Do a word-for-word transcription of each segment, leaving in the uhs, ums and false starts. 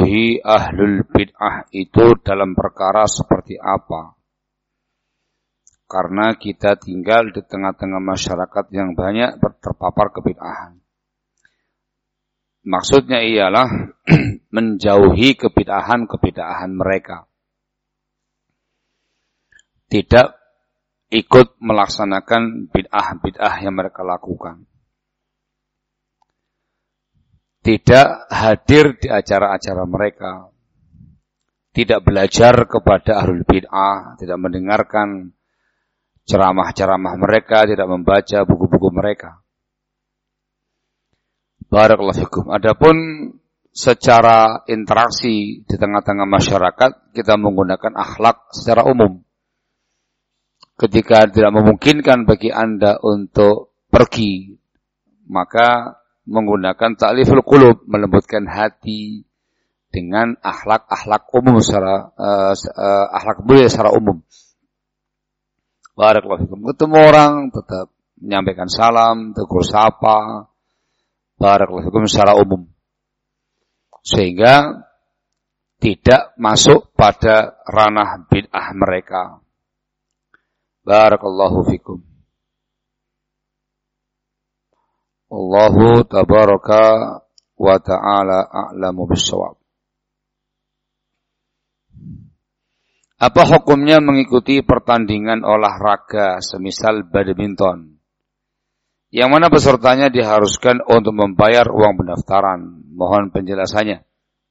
mengetahui ahlul bid'ah itu dalam perkara seperti apa. Karena kita tinggal di tengah-tengah masyarakat yang banyak terpapar kebid'ahan. Maksudnya ialah menjauhi kebid'ahan-kebid'ahan mereka. Tidak ikut melaksanakan bid'ah-bid'ah yang mereka lakukan. Tidak hadir di acara-acara mereka. Tidak belajar kepada ahlul bid'ah. Tidak mendengarkan ceramah-ceramah mereka. Tidak membaca buku-buku mereka. Barakallahu fikum. Adapun secara interaksi di tengah-tengah masyarakat, kita menggunakan akhlak secara umum. Ketika tidak memungkinkan bagi Anda untuk pergi, maka menggunakan ta'liful qulub, melembutkan hati dengan akhlak-akhlak umum secara uh, uh, akhlak mulia secara umum. Barakallahu fikum. Ketemu orang tetap menyampaikan salam, tegur sapa. Barakallahu fikum secara umum. Sehingga tidak masuk pada ranah bid'ah mereka. Barakallahu fikum. Allahu tabaraka wa ta'ala a'lamu bis-shawab. Apa hukumnya mengikuti pertandingan olahraga semisal badminton, yang mana pesertanya diharuskan untuk membayar uang pendaftaran? Mohon penjelasannya.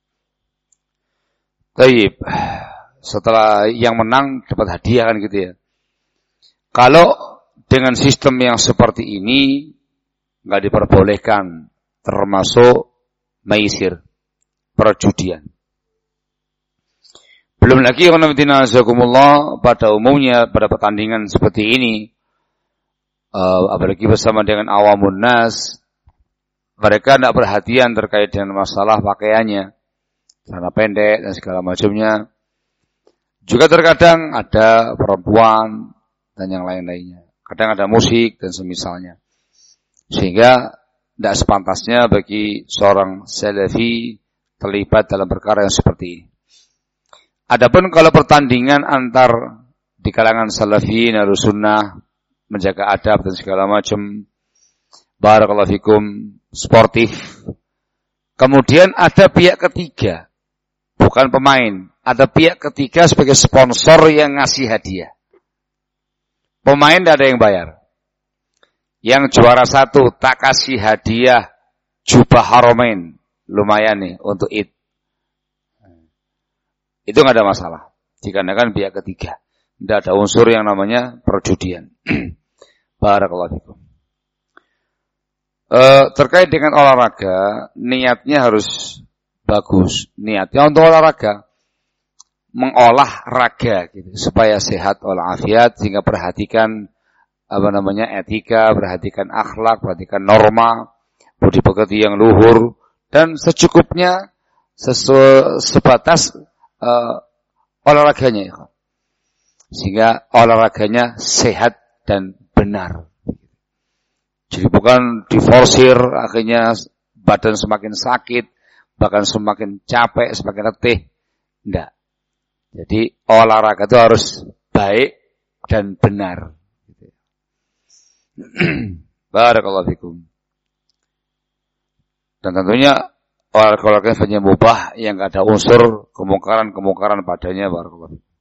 Taib. Setelah yang menang dapat hadiah kan gitu ya. Kalau dengan sistem yang seperti ini nggak diperbolehkan, termasuk maisir, perjudian. Belum lagi pada umumnya pada pertandingan seperti ini, uh, apalagi bersama dengan awamun nas, mereka tidak perhatian terkait dengan masalah pakaiannya, celana pendek dan segala macamnya. Juga terkadang ada perempuan dan yang lain-lainnya. Kadang ada musik dan semisalnya. Sehingga tidak sepantasnya bagi seorang salafi terlibat dalam perkara yang seperti ini. Adapun kalau pertandingan antar di kalangan salafiyin harus sunnah, menjaga adab dan segala macam, barakallahu fikum, sportif. Kemudian ada pihak ketiga, bukan pemain, ada pihak ketiga sebagai sponsor yang ngasih hadiah. Pemain tidak ada yang bayar. Yang juara satu tak kasih hadiah jubah Haramain, lumayan nih untuk Id. Itu nggak ada masalah. Dikarenakan pihak ketiga, tidak ada unsur yang namanya perjudian. Barakallahu fikum. E, terkait dengan olahraga, niatnya harus bagus. Niatnya untuk olahraga, mengolah raga, gitu, supaya sehat walafiat, sehingga perhatikan apa namanya etika, perhatikan akhlak, perhatikan norma, budi pekerti yang luhur, dan secukupnya sesu, sebatas uh, olahraganya, sehingga olahraganya sehat dan benar. Jadi bukan diforsir, akhirnya badan semakin sakit, bahkan semakin capek, semakin letih. Tidak. Jadi olahraga itu harus baik dan benar. Barakallahu fikum. Dan tentunya olahraga hanya mubah yang tidak ada unsur kemungkaran-kemungkaran padanya. Barakallahu fikum.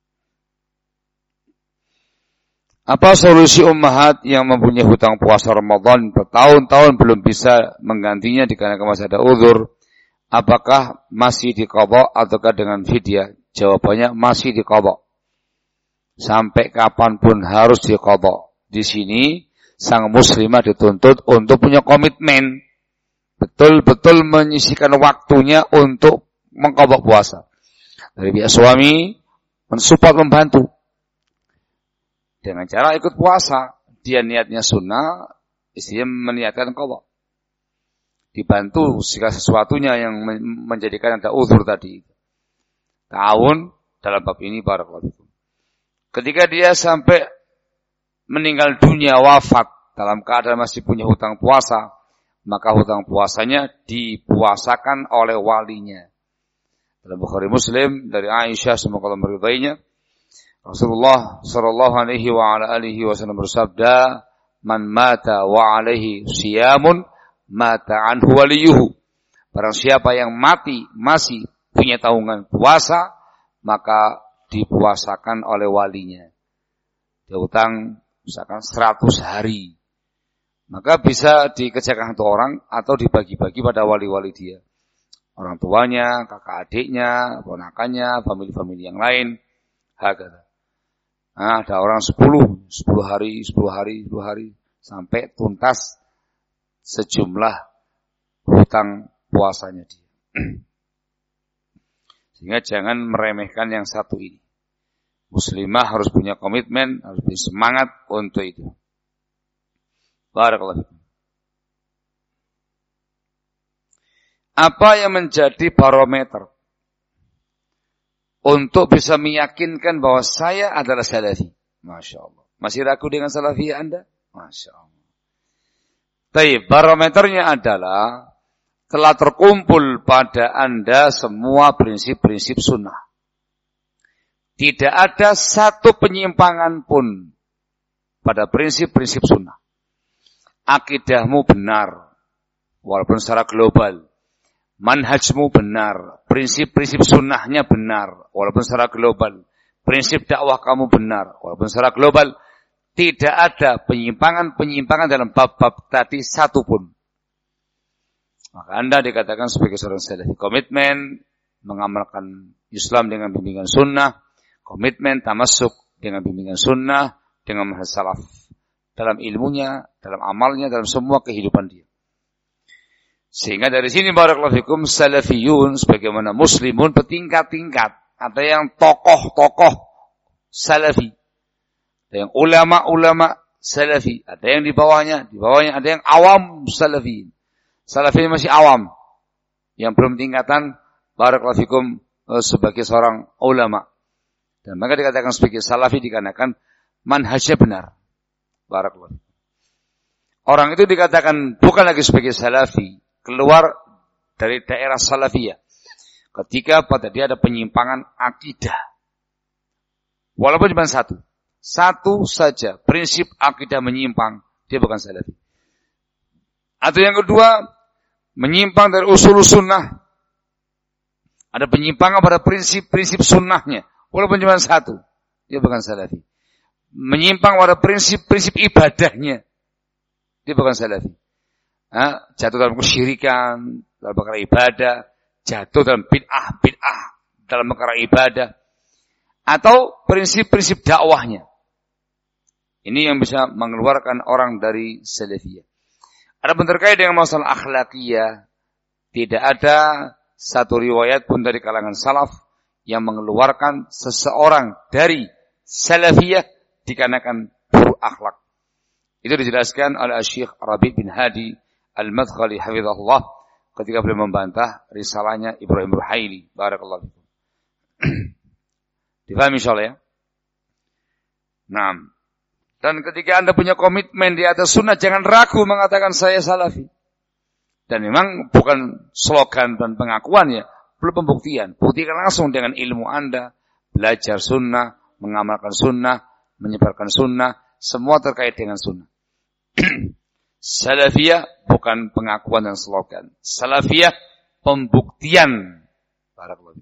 Apa solusi ummahat yang mempunyai hutang puasa Ramadan bertahun-tahun belum bisa menggantinya dikarenakan masih ada uzur? Apakah masih diqadha ataukah dengan fidyah? Jawabannya masih diqadha. Sampai kapanpun harus diqadha. Di sini sang muslimah dituntut untuk punya komitmen, betul-betul menyisihkan waktunya untuk mengqadha puasa. Dari pihak suami mensupport, membantu dengan cara ikut puasa. Dia niatnya sunnah, istrinya meniatkan qadha. Dibantu segala sesuatunya yang menjadikan ada uzur tadi. Ta'awun dalam bab ini barakallahu fikum. Ketika dia sampai meninggal dunia, wafat dalam keadaan masih punya hutang puasa, maka hutang puasanya dipuasakan oleh walinya. Dalam Bukhari Muslim dari Aisyah semoga Allah meridainya, Rasulullah sallallahu alaihi wa ala alihi wasallam bersabda, "Man mata wa alaihi siyamun mata anhu waliyuhu." Barang siapa yang mati masih punya tanggungan puasa, maka dipuasakan oleh walinya. Dia utang misalkan seratus hari, maka bisa dikerjakan satu orang atau dibagi-bagi pada wali-wali dia. Orang tuanya, kakak adiknya, ponakannya, famili-famili yang lain. Hakata. Nah, ada orang sepuluh, sepuluh hari, sepuluh hari, sepuluh hari, sampai tuntas sejumlah hutang puasanya dia. Sehingga jangan meremehkan yang satu ini. Muslimah harus punya komitmen, harus punya semangat untuk itu. Barakallahu fikum. Apa yang menjadi barometer untuk bisa meyakinkan bahwa saya adalah salafi? Masya Allah. Masih ragu dengan salafi Anda? Masya Allah. Tapi barometernya adalah telah terkumpul pada Anda semua prinsip-prinsip sunnah. Tidak ada satu penyimpangan pun pada prinsip-prinsip sunnah. Akidahmu benar, walaupun secara global. Manhajmu benar, prinsip-prinsip sunnahnya benar, walaupun secara global. Prinsip dakwah kamu benar, walaupun secara global. Tidak ada penyimpangan-penyimpangan dalam bab-bab tadi satu pun. Maka Anda dikatakan sebagai seorang salafi. Komitmen mengamalkan Islam dengan bimbingan sunnah. Komitmen tamassuk dengan bimbingan sunnah, dengan manhaj salaf. Dalam ilmunya, dalam amalnya, dalam semua kehidupan dia. Sehingga dari sini barakallahu fikum salafiyun sebagaimana muslimun bertingkat-tingkat. Ada yang tokoh-tokoh salafi. Ada yang ulama-ulama salafi. Ada yang di bawahnya, di bawahnya ada yang awam salafi. Salafi masih awam. Yang belum tingkatan barakallahu fikum sebagai seorang ulama. Dan maka dikatakan sebagai salafi dikarenakan manhajnya benar. Barakallahu. Orang itu dikatakan bukan lagi sebagai salafi, keluar dari daerah salafiyah. Ketika pada dia ada penyimpangan akidah. Walaupun cuma satu. Satu saja prinsip akidah menyimpang, dia bukan salafi. Atau yang kedua, menyimpang dari usul sunnah. Ada penyimpangan pada prinsip-prinsip sunnahnya. Walaupun cuma satu, dia bukan salafi. Menyimpang pada prinsip-prinsip ibadahnya, dia bukan salafi. Ha? Jatuh dalam kesyirikan, dalam perkara ibadah, jatuh dalam bid'ah, bid'ah dalam perkara ibadah, atau prinsip-prinsip dakwahnya. Ini yang bisa mengeluarkan orang dari salafiyah. Adapun terkait dengan masalah akhlakiyah, tidak ada satu riwayat pun dari kalangan salaf yang mengeluarkan seseorang dari salafiyah dikarenakan buruk akhlak. Itu dijelaskan oleh Syekh Rabi' bin Hadi Al-Madkhali hafizahullah ketika beliau membantah risalahnya Ibrahim Ruhaili. Barakallahu fikum. Difahami insyaallah ya? Naam. Dan ketika Anda punya komitmen di atas sunnah, jangan ragu mengatakan saya salafi. Dan memang bukan slogan dan pengakuan ya, perlu pembuktian. Buktikan langsung dengan ilmu Anda, belajar sunnah, mengamalkan sunnah, menyebarkan sunnah, semua terkait dengan sunnah. Salafiyah bukan pengakuan dan slogan. Salafiyah pembuktian. Barakallahu.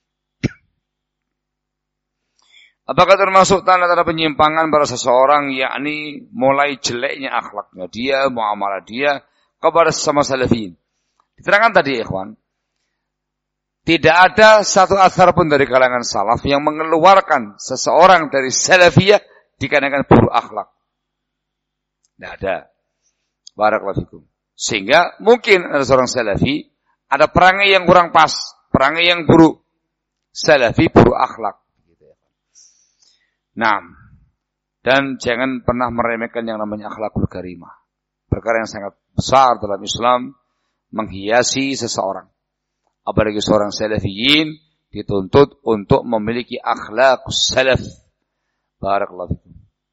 Apakah termasuk tanda-tanda penyimpangan pada seseorang, yakni mulai jeleknya akhlaknya dia, muamalah dia kepada sesama salafiyin? Diterangkan tadi ikhwan, tidak ada satu athar pun dari kalangan salaf yang mengeluarkan seseorang dari salafiyah dikarenakan buruk akhlak. Tidak ada. Barakallahu fikum. Sehingga mungkin ada seorang salafi, ada perangai yang kurang pas, perangai yang buruk. Salafi buruk akhlak. Nah, dan jangan pernah meremehkan yang namanya akhlakul karimah. Perkara yang sangat besar dalam Islam, menghiasi seseorang. Apalagi seorang salafiyin dituntut untuk memiliki akhlakus salaf. Barakallahu fikum.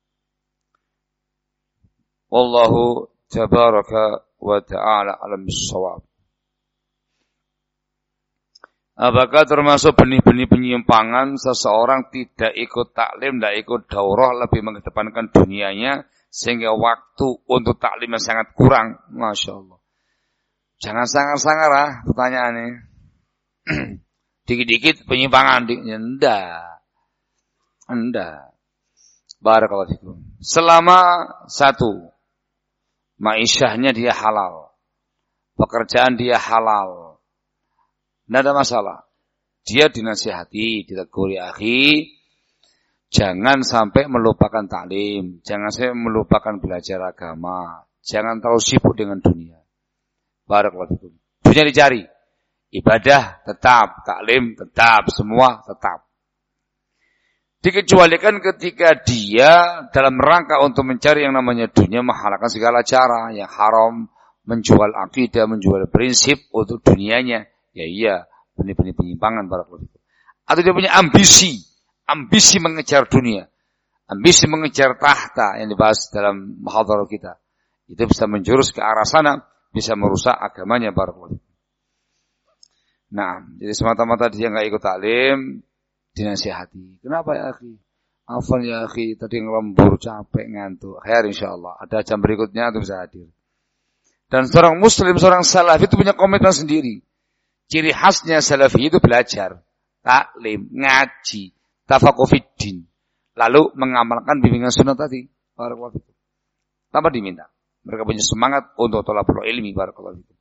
Wallahu tabaraka wa ta'ala alam bis-shawab. Apakah termasuk benih-benih penyimpangan seseorang tidak ikut taklim, tidak ikut daurah, lebih mengedepankan dunianya, sehingga waktu untuk taklimnya sangat kurang? Masya Allah. Jangan sangar-sangar lah pertanyaannya. Dikit-dikit penyimpangan. Enggak. Enggak. Barakallahu fikum. Selama satu, ma'isyahnya dia halal. Pekerjaan dia halal. Tidak ada masalah. Dia dinasihati, ditegur, ya akhi, jangan sampai melupakan taklim, jangan sampai melupakan belajar agama, jangan terlalu sibuk dengan dunia. Barakallahu fikum. Dunia dicari, ibadah tetap, taklim tetap, semua tetap. Dikecualikan ketika dia dalam rangka untuk mencari yang namanya dunia, menghalalkan segala cara yang haram, menjual akidah, menjual prinsip untuk dunianya. Ya iya, benih-benih penyimpangan barakallahu fikum. Atau dia punya ambisi, ambisi mengejar dunia, ambisi mengejar tahta yang dibahas dalam muhadharah kita. Itu bisa menjurus ke arah sana, bisa merusak agamanya barakallahu fikum. Nah, jadi semata-mata dia enggak ikut taklim, dinasihati. Kenapa ya akhi? Afwan ya akhi, tadi ngelembur, capek, ngantuk. Khair insyaallah, ada jam berikutnya itu bisa hadir. Dan seorang muslim, seorang salaf itu punya komitmen sendiri. Ciri khasnya salafi itu belajar, taklim, ngaji, tafaqquh fiddin, lalu mengamalkan bimbingan sunnah tadi. Barakallahu fikum. Tanpa diminta. Mereka punya semangat untuk thalabul ilmi. Barakallahu fikum.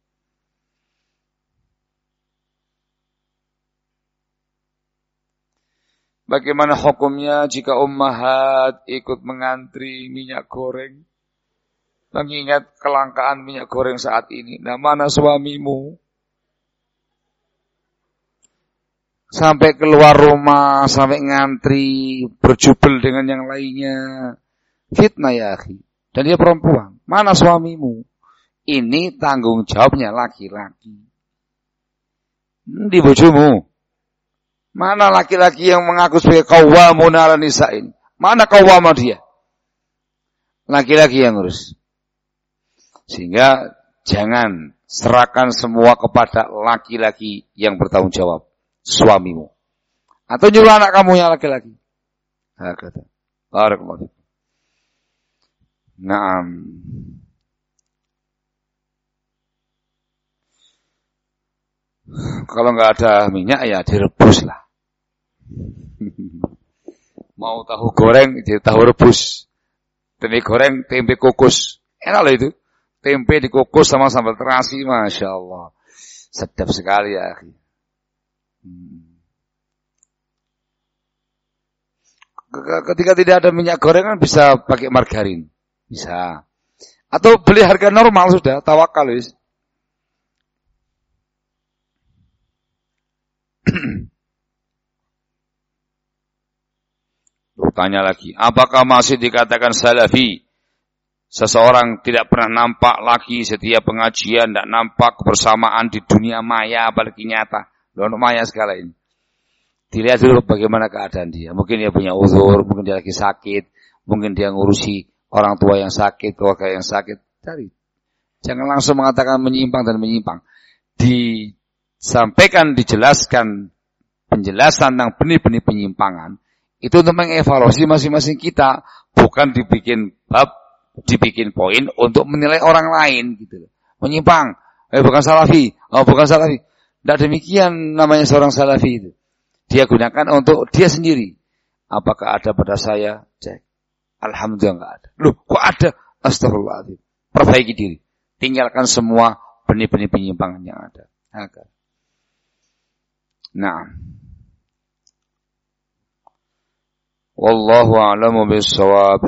Bagaimana hukumnya jika ummahat ikut mengantri minyak goreng? Mengingat kelangkaan minyak goreng saat ini. Nah, mana suamimu? Sampai keluar rumah, sampai ngantri, berjubel dengan yang lainnya. Fitnah ya akhi. Dan dia perempuan. Mana suamimu? Ini tanggung jawabnya laki-laki. Di bojomu. Mana laki-laki yang mengaku sebagai qawwamun 'alan nisa ini? Mana qawwama dia? Laki-laki yang ngurus. Sehingga jangan serahkan semua kepada laki-laki yang bertanggung jawab. Suamimu. Atau nyuruh anak kamu yang laki-laki. Hakata. Barakallahu fikum. Naam. Kalau enggak ada minyak ya direbus lah. Mau tahu goreng, jadi tahu rebus. Tempe goreng, tempe kukus. Enak loh itu. Tempe dikukus sama sambal terasi, Masya Allah. Sedap sekali ya akhi. Ketika tidak ada minyak goreng kan bisa pakai margarin. Bisa. Atau beli harga normal sudah, tawakal wis. Tanya lagi, apakah masih dikatakan salafi? Seseorang tidak pernah nampak lagi setiap pengajian, tidak nampak kebersamaan di dunia maya apalagi nyata. Loh, maya segala ini. Dilihat dulu bagaimana keadaan dia. Mungkin dia punya uzur, mungkin dia lagi sakit, mungkin dia ngurusi orang tua yang sakit, keluarga yang sakit. Cari. Jangan langsung mengatakan menyimpang dan menyimpang. Disampaikan, dijelaskan penjelasan tentang benih-benih penyimpangan. Itu untuk mengevaluasi masing-masing kita. Bukan dibikin bab, dibikin poin untuk menilai orang lain. Gitu. Menyimpang. Eh bukan salafi. Oh bukan salafi. Tidak demikian namanya seorang salafi itu. Dia gunakan untuk dia sendiri. Apakah ada pada saya? Cek. Alhamdulillah enggak ada. Loh, kok ada? Astagfirullahaladzim. Perbaiki diri. Tinggalkan semua benih-benih penyimpangan yang ada. Agar. Nah. Wallahu a'lamu bis-shawab.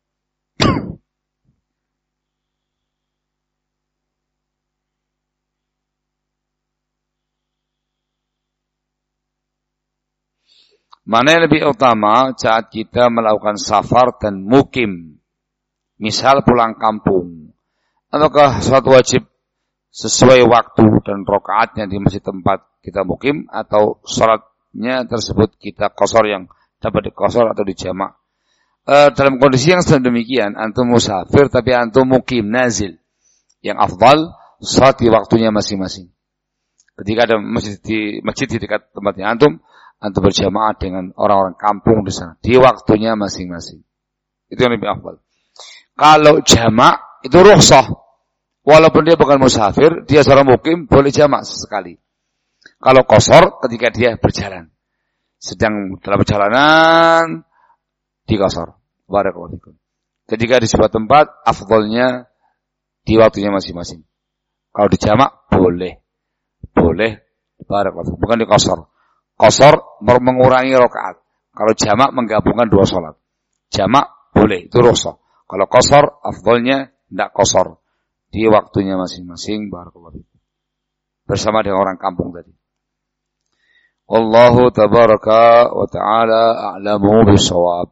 Mana yang lebih utama saat kita melakukan safar dan mukim? Misal pulang kampung. Apakah suatu wajib sesuai waktu dan rakaatnya di masjid tempat kita mukim, atau salatnya tersebut kita qashar yang dapat diqashar atau dijamak? E, dalam kondisi yang sedemikian, antum musafir tapi antum mukim nazil. Yang afdal salat di waktunya masing-masing. Ketika ada masjid di masjid di dekat tempatnya antum, antum berjamaah dengan orang-orang kampung di sana di waktunya masing-masing. Itu yang lebih afdal. Kalau jamak itu rukhsah. Walaupun dia bukan musafir, dia seorang mukim boleh jamak sesekali. Kalau qasar ketika dia berjalan. Sedang dalam perjalanan di qasar. Barakallahu fikum. Ketika di sebuah tempat afdalnya di waktunya masing-masing. Kalau di jamak boleh. Boleh barakallahu, bukan di qasar. Qasar mengurangi rakaat. Kalau jamak menggabungkan dua salat. Jamak boleh, itu rukhsah. Kalau qasar afdalnya tidak qasar. Di waktunya masing-masing barakallahu. Bersama dengan orang kampung tadi. Wallahu tabaraka wa ta'ala a'lamu bis-shawab.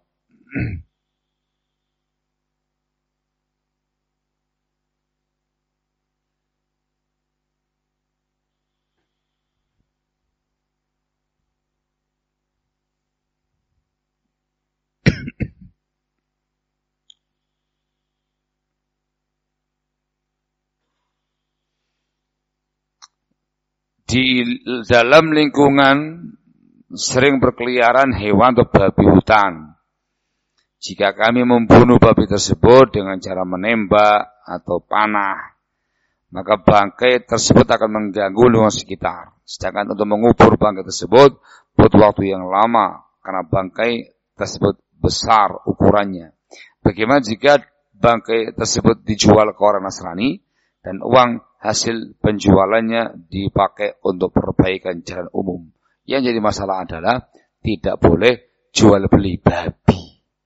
Di dalam lingkungan sering berkeliaran hewan atau babi hutan. Jika kami membunuh babi tersebut dengan cara menembak atau panah, maka bangkai tersebut akan mengganggu lingkungan sekitar. Sedangkan untuk mengubur bangkai tersebut butuh waktu yang lama karena bangkai tersebut besar ukurannya. Bagaimana jika bangkai tersebut dijual ke orang Nasrani dan uang hasil penjualannya dipakai untuk perbaikan jalan umum? Yang jadi masalah adalah tidak boleh jual beli babi.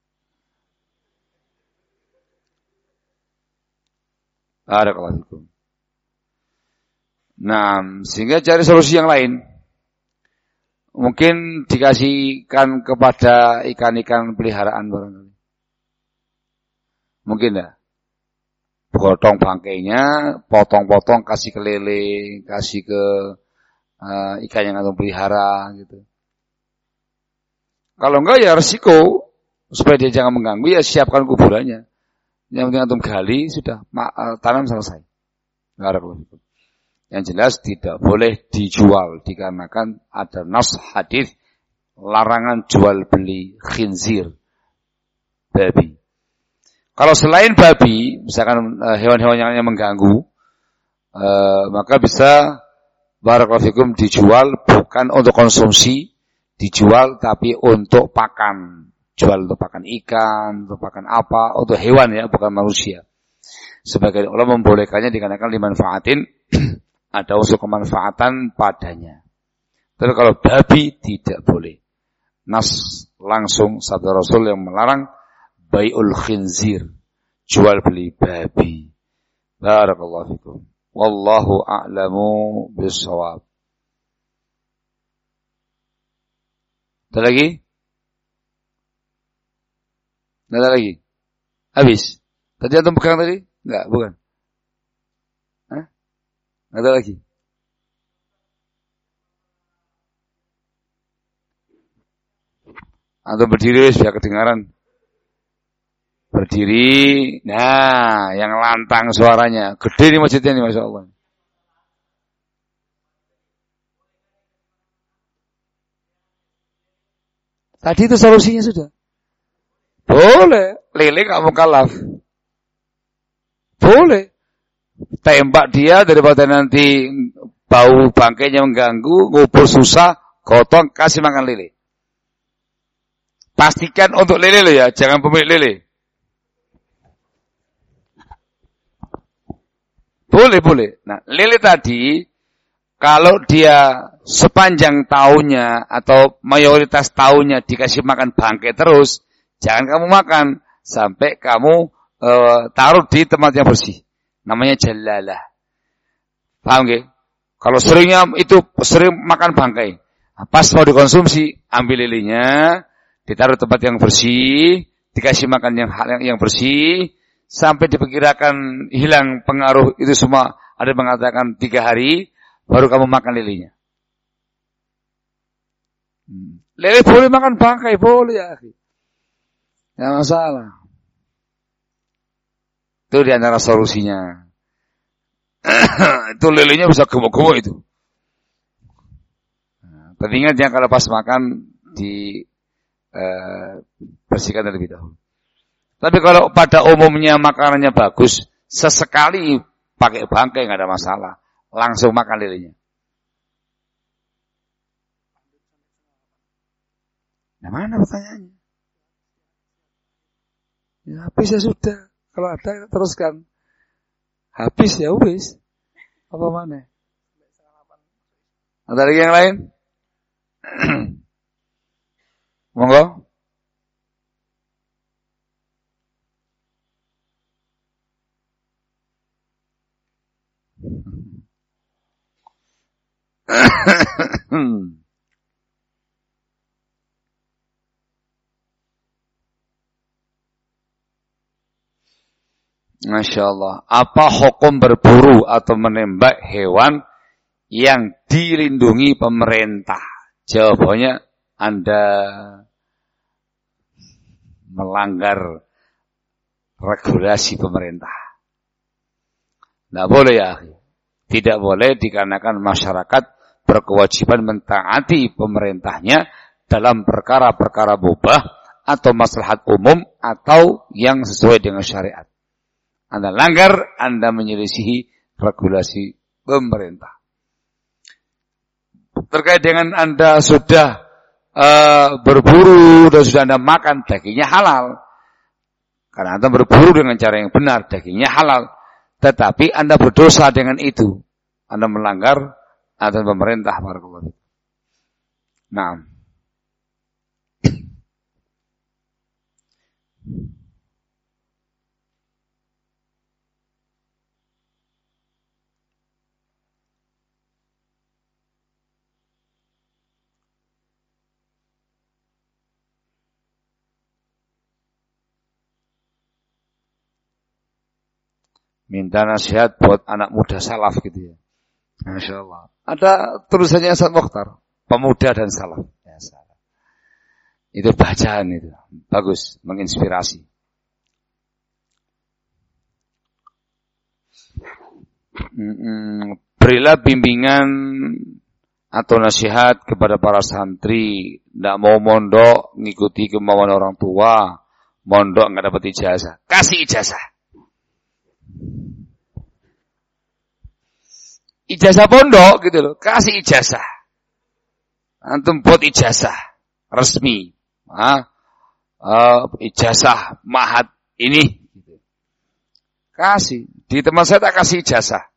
Barakallahu. Nah, sehingga cari solusi yang lain. Mungkin dikasihkan kepada ikan-ikan peliharaan barangkali. Mungkin enggak? Potong bangkainya, potong-potong, kasih ke lele, kasih ke uh, ikan yang antum pelihara gitu. Kalau enggak ya resiko, supaya dia jangan mengganggu, ya siapkan kuburannya. Yang penting antum gali, sudah, ma- uh, tanam selesai. Yang jelas tidak boleh dijual, dikarenakan ada nas hadis larangan jual beli khinzir, babi. Kalau selain babi, misalkan uh, hewan-hewan yang, yang mengganggu, uh, maka bisa barakallahu fikum dijual bukan untuk konsumsi, dijual tapi untuk pakan. Jual untuk pakan ikan, untuk pakan apa, untuk hewan ya, bukan manusia. Sebagian ulama membolehkannya dikarenakan dimanfaatin, ada unsur kemanfaatan padanya. Tapi kalau babi tidak boleh. Nas langsung sabda Rasul yang melarang bai'ul khinzir, jual beli babi. Barakallahu fikum. Wallahu a'lamu bis-shawab. Ada lagi? Ada lagi? Habis. Tadi antum pegang tadi? Enggak, bukan. Hah? Ada lagi? Antum berdiri biar kedengaran. Berdiri, nah yang lantang suaranya. Gede nih masjidnya nih, Masya Allah. Tadi itu solusinya sudah. Boleh, lele kamu kalaf. Boleh. Tembak dia daripada nanti bau bangkainya mengganggu, ngubur susah, gotong, kasih makan lele. Pastikan untuk lele lo ya, jangan pemilik lele. Boleh, boleh. Nah, lele tadi, kalau dia sepanjang tahunnya atau mayoritas tahunnya dikasih makan bangkai terus, jangan kamu makan sampai kamu e, taruh di tempat yang bersih. Namanya jalalah. Paham gak? Kalau seringnya itu sering makan bangkai, pas mau dikonsumsi, ambil lelenya, ditaruh tempat yang bersih, dikasih makan yang yang, yang bersih, sampai diperkirakan hilang pengaruh itu semua. Ada yang mengatakan tiga hari, baru kamu makan lelenya. Hmm. Lele boleh makan bangkai, boleh ya. Tidak masalah. Itu diantara solusinya. Itu lelenya bisa gemuk-gemuk itu. Tapi ingat jangan kalau pas makan di eh, bersihkan terlebih dahulu. Tapi kalau pada umumnya makanannya bagus, sesekali pakai bangkai nggak ada masalah, langsung makan lirinya. Nah, mana pertanyaannya? Ya habis ya sudah. Kalau ada teruskan. Habis ya wis. Apa mana? Ada lagi yang lain? Monggo. Masya Allah. Apa hukum berburu atau menembak hewan yang dilindungi pemerintah? Jawabannya Anda melanggar regulasi pemerintah. Tidak boleh ya. Tidak boleh dikarenakan masyarakat berkewajiban mentaati pemerintahnya dalam perkara-perkara mubah atau maslahat umum atau yang sesuai dengan syariat. Anda langgar, Anda menyelisihi regulasi pemerintah. Terkait dengan Anda sudah uh, berburu dan sudah Anda makan, dagingnya halal. Karena Anda berburu dengan cara yang benar, dagingnya halal. Tetapi Anda berdosa dengan itu. Anda melanggar aturan pemerintah. Nah. Minta nasihat buat anak muda salaf gitu ya. Masya Allah. Ada tulisannya Ustaz Mokhtar, pemuda dan salaf. Ya, salaf. Itu bacaan itu. Bagus, menginspirasi. Hmm, berilah bimbingan atau nasihat kepada para santri. Tidak mau mondok, ngikuti kemauan orang tua. Mondok nggak dapat ijazah. Kasih ijazah. Ijazah pondok gitu loh, kasih ijazah. Antum buat ijazah resmi, ah, uh, ijazah mahat ini, gitu. Kasih. Di tempat saya tak kasih ijazah,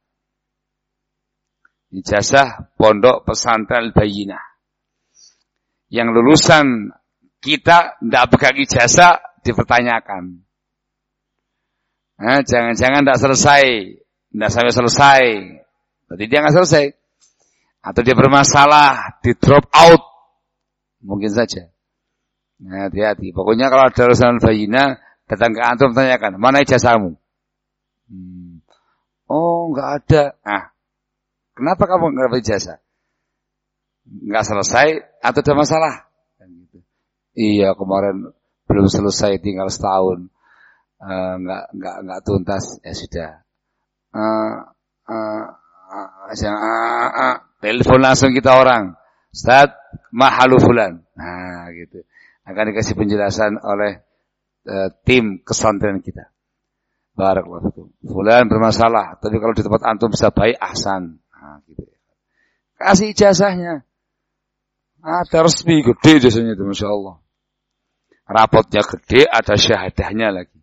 ijazah pondok pesantren Al-Bayyinah. Yang lulusan kita tidak pegang ijazah dipertanyakan. Nah, jangan-jangan tidak selesai, tidak sampai selesai. Berarti dia nggak selesai. Atau dia bermasalah, di drop out. Mungkin saja. Nah, hati-hati. Pokoknya kalau ada lulusan Al-Bayyinah, datang ke antum tanyakan, mana ijazahmu? Hmm. Oh, nggak ada. Ah, kenapa kamu nggak dapat ijazah? Nggak selesai atau ada masalah? Iya, kemarin belum selesai, tinggal setahun. Uh, nggak nggak nggak tuntas. Ya sudah. Uh, uh, Uh, uh, uh, telepon langsung kita orang, Ustaz, mahalu fulan. Nah, gitu. Akan dikasih penjelasan oleh uh, tim pesantren kita. Barakallahu fikum. Fulan bermasalah, tapi kalau di tempat antum bisa baik, ahsan. Nah, gitu. Kasih ijazahnya. Ada resmi gede ijazahnya itu, Masya Allah. Rapotnya gede, ada syahadahnya lagi.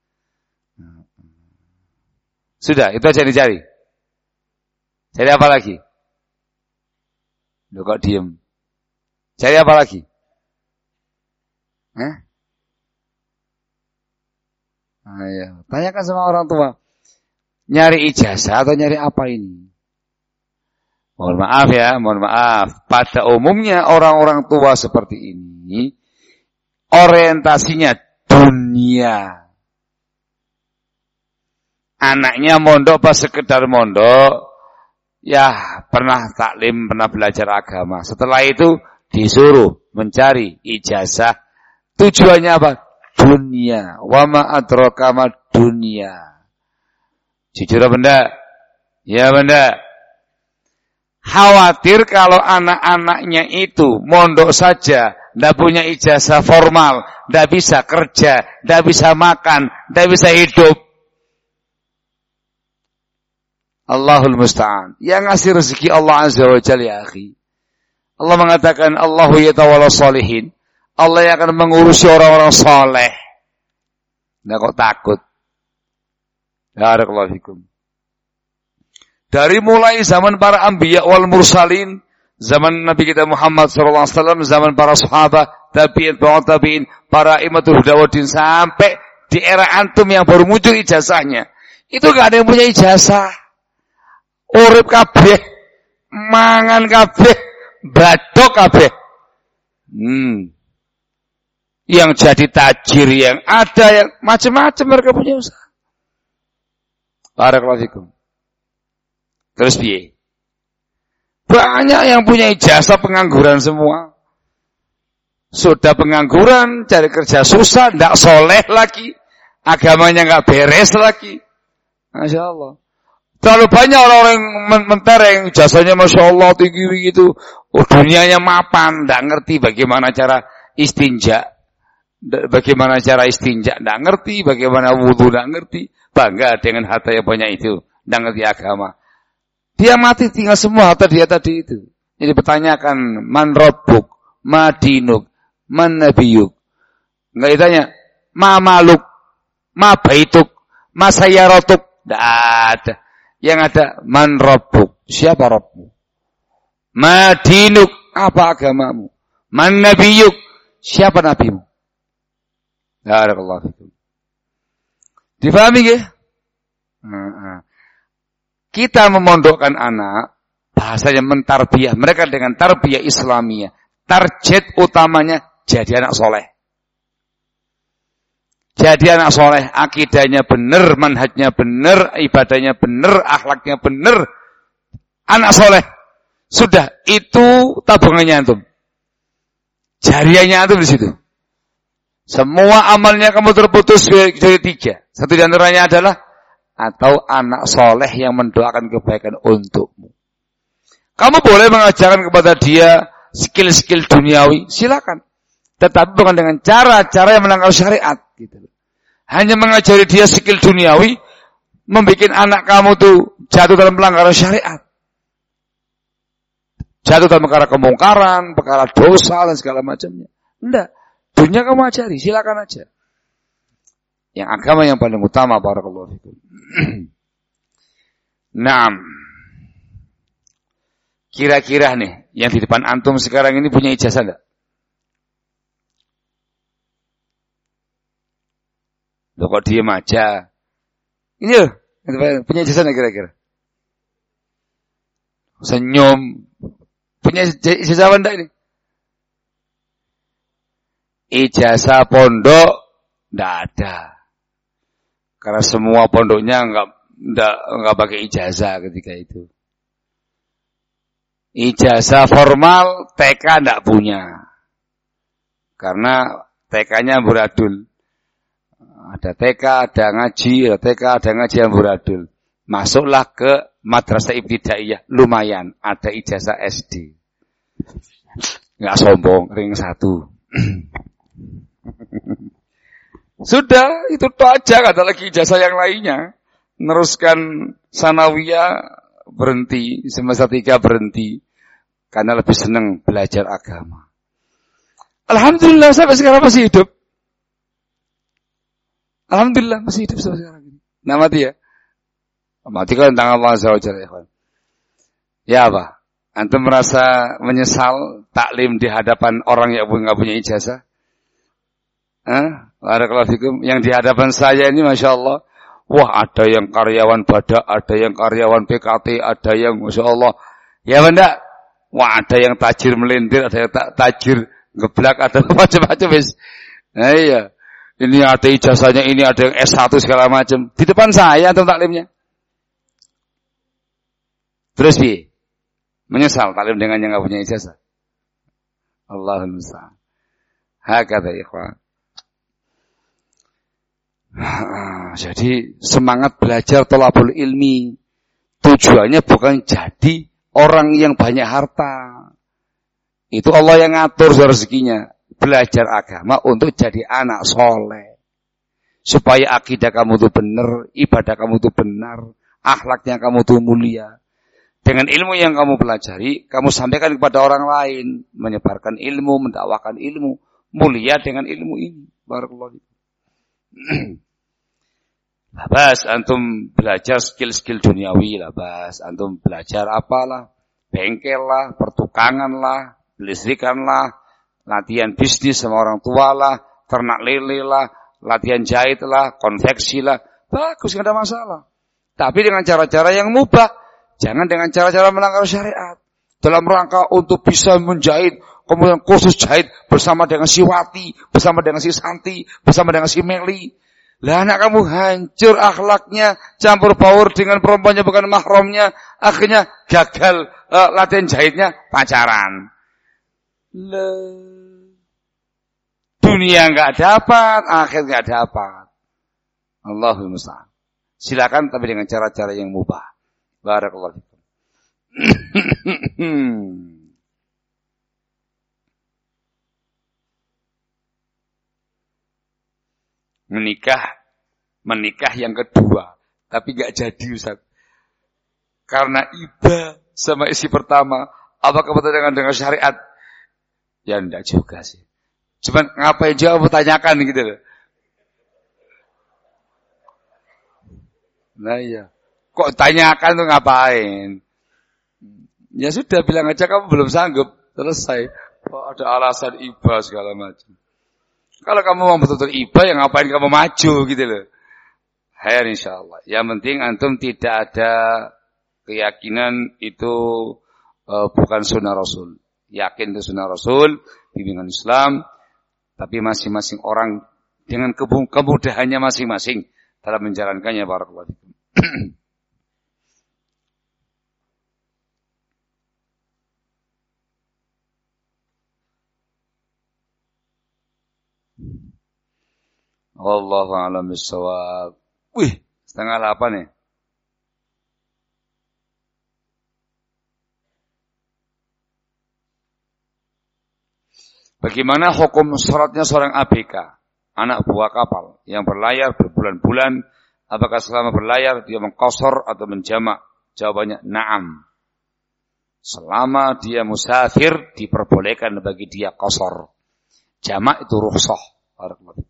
Sudah, itu aja yang dicari. Cari apa lagi? Loh kok diem? Cari apa lagi? Hah? Nah, ya. Tanyakan sama orang tua. Nyari ijazah atau nyari apa ini? Mohon maaf ya, mohon maaf. Pada umumnya orang-orang tua seperti ini, orientasinya dunia. Anaknya mondok pas sekedar mondok, ya, pernah taklim, pernah belajar agama. Setelah itu disuruh mencari ijazah. Tujuannya apa? Dunia. Wa ma adraka ma dunia. Jujur apa enggak? Ya, benda. Khawatir kalau anak-anaknya itu mondok saja, tidak punya ijazah formal, tidak bisa kerja, tidak bisa makan, tidak bisa hidup. Allahul Musta'an. Yang ngasih rezeki Allah Azza wa Jalla ya akhi. Allah mengatakan Allahu yatawalla sholihin. Allah yang akan mengurusi orang-orang soleh. Nah kok takut? Barakallahu fikum. Dari mulai zaman para anbiya wal mursalin, zaman Nabi kita Muhammad sallallahu alaihi wasallam, zaman para sahabat, tabi'in, tabi'in, para imatul hudawaddin sampai di era antum yang baru muncul ijazahnya. Itu enggak ada yang punya ijazah. Urip kabeh, mangan kabeh, badok kabeh. Hmm. Yang jadi tajir yang ada yang macam-macam mereka punya usaha. Barakallahu fikum. Terus piye? Banyak yang punya ijazah pengangguran semua. Sudah pengangguran, cari kerja susah, tidak soleh lagi. Agamanya nggak beres lagi. Masya Allah. Terlalu banyak orang-orang yang mentereng, ijazahnya Masya Allah tinggi begitu. Oh, dunianya mapan, tidak ngerti bagaimana cara istinja. Bagaimana cara istinja, tidak ngerti. Bagaimana wudhu, tidak ngerti. Bangga dengan harta yang banyak itu. Tidak ngerti agama. Dia mati tinggal semua harta dia tadi itu. Jadi pertanyakan, man rabbuk, ma dinuk, man nabiyuk. Enggak ditanya, ma maluk, ma baituk, ma sayyaratuk. Tidak ada. Yang ada, man rabbuk. Siapa Rabbmu? Ma dinuk, apa agamamu? Man nabiyuk, siapa nabimu? Barakallahu fikum. Difahami nggih? Heeh. Kita memondokkan anak, bahasanya mentarbiyah mereka dengan tarbiyah Islamiyah. Target utamanya jadi anak soleh. Jadi anak soleh, akidahnya benar, manhajnya benar, ibadahnya benar, akhlaknya benar. Anak soleh. Sudah, itu tabungannya antum. Jariahnya antum di situ. Semua amalnya kamu terputus jadi tiga. Satu di antaranya adalah atau anak soleh yang mendoakan kebaikan untukmu. Kamu boleh mengajarkan kepada dia skill-skill duniawi, silakan. Tetapi bukan dengan cara-cara yang melanggar syariat. Gitu. Hanya mengajari dia skill duniawi, membuat anak kamu tuh jatuh dalam pelanggaran syariat. Jatuh dalam perkara kemungkaran, perkara dosa dan segala macamnya. Enggak. Dunia kamu ajari, silakan aja. Yang agama yang paling utama, barakallahu fikum. Naam. Kira-kira nih, yang di depan antum sekarang ini punya ijazah enggak? Loh kok diem aja? Ini loh, punya ijazah enggak kira-kira? Senyum. Punya ijazah apa enggak ini? Ijazah pondok enggak ada. Karena semua pondoknya enggak enggak enggak pakai ijazah ketika itu. Ijazah formal T K enggak punya. Karena T K-nya amburadul. Ada T K, ada ngaji, ada T K, ada ngaji amburadul. Masuklah ke madrasah ibtidaiyah, lumayan ada ijazah S D. Enggak sombong, ring satu. Sudah, itu tuh aja, gak ada lagi ijazah yang lainnya. Meneruskan sanawiyah berhenti, semester tiga berhenti. Karena lebih senang belajar agama. Alhamdulillah sampai sekarang masih hidup. Alhamdulillah masih hidup sampai sekarang. Nah mati ya? Mati kan tentang Allah Azza wa Jalla. Ya apa? Antum merasa menyesal taklim di hadapan orang yang gak punya ijazah? Hah? Barakallahu fikum. Yang di hadapan saya ini Masya Allah. Wah ada yang karyawan badak, ada yang karyawan P K T, ada yang Masya Allah. Ya benda. Wah ada yang tajir melintir, ada yang tajir geblak, ada macam-macam. Nah iya. Ini ada ijazahnya, ini ada yang S satu segala macam. Di depan saya antum taklimnya. Terus piye? Menyesal taklim dengan yang gak punya ijazah. Allahumma musta'an. Hakata ikhwan. Jadi semangat belajar thalabul ilmi tujuannya bukan jadi orang yang banyak harta. Itu Allah yang ngatur rezekinya. Belajar agama untuk jadi anak soleh. Supaya akidah kamu itu benar, ibadah kamu itu benar, akhlaknya kamu itu mulia. Dengan ilmu yang kamu pelajari, kamu sampaikan kepada orang lain. Menyebarkan ilmu, mendakwakan ilmu. Mulia dengan ilmu ini. Barakallahu fikum. Labas, antum belajar skill-skill duniawi. Labas, antum belajar apalah. Bengkel lah, pertukangan lah, listrikan lah, latihan bisnis sama orang tua lah, ternak lele lah, latihan jahit lah, konveksi lah. Bagus, tidak ada masalah. Tapi dengan cara-cara yang mubah. Jangan dengan cara-cara melanggar syariat. Dalam rangka untuk bisa menjahit, kemudian khusus jahit bersama dengan si Wati, bersama dengan si Santi, bersama dengan si Meli. Lah anak kamu hancur akhlaknya, campur baur dengan perempuannya bukan mahramnya, akhirnya gagal uh, latihan jahitnya, pacaran. Lah. Dunia enggak dapat, akhir enggak dapat. Allahul musta'an. Silakan tapi dengan cara-cara yang mubah. Barakallahu fikum. Menikah, menikah yang kedua, tapi gak jadi Ustaz. Karena iba sama isi pertama, apakah bertentangan dengan syariat? Ya enggak juga sih. Cuman ngapain jawab pertanyakan gitu loh. Nah iya. Kok tanyakan tuh ngapain? Ya sudah, bilang aja kamu belum sanggup. Selesai. Kok ada alasan iba segala macam. Kalau kamu mau betul-betul iba, ya ngapain kamu maju gitu loh. Hayar insyaallah. Yang penting antum tidak ada keyakinan itu uh, bukan sunnah Rasul. Yakin itu sunnah Rasul, bimbingan Islam. Tapi masing-masing orang dengan kemudahannya masing-masing dalam menjalankannya. Barakallahu fikum. Wallahu a'lam bishawab. Wih, setengah delapan nih. Bagaimana hukum sholatnya seorang A B K, anak buah kapal yang berlayar berbulan-bulan? Apakah selama berlayar dia mengqashar atau menjamak? Jawabannya na'am. Selama dia musafir diperbolehkan bagi dia qashar. Jamak itu rukhsah. Barakallahu.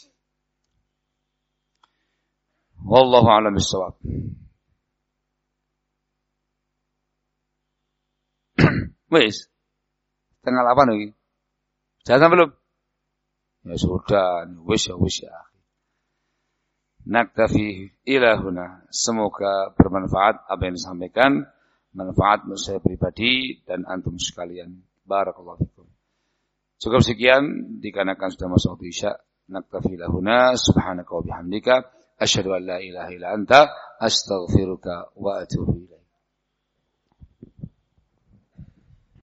Wallahu a'lam bishawab. Wis. Tengah delapan lagi. Jangan belum? Ya sudah, wis ya wis ya. Naktafi ila huna. Semoga bermanfaat apa yang disampaikan, manfaat untuk saya pribadi dan antum sekalian. Barakallahu fikum. Cukup sekian dikarenakan sudah masuk waktu Isya. Naktafi ila huna. Subhanaka wa bihamdika. Asyhadu an la ilaha illa anta astaghfiruka wa atubu ilaik.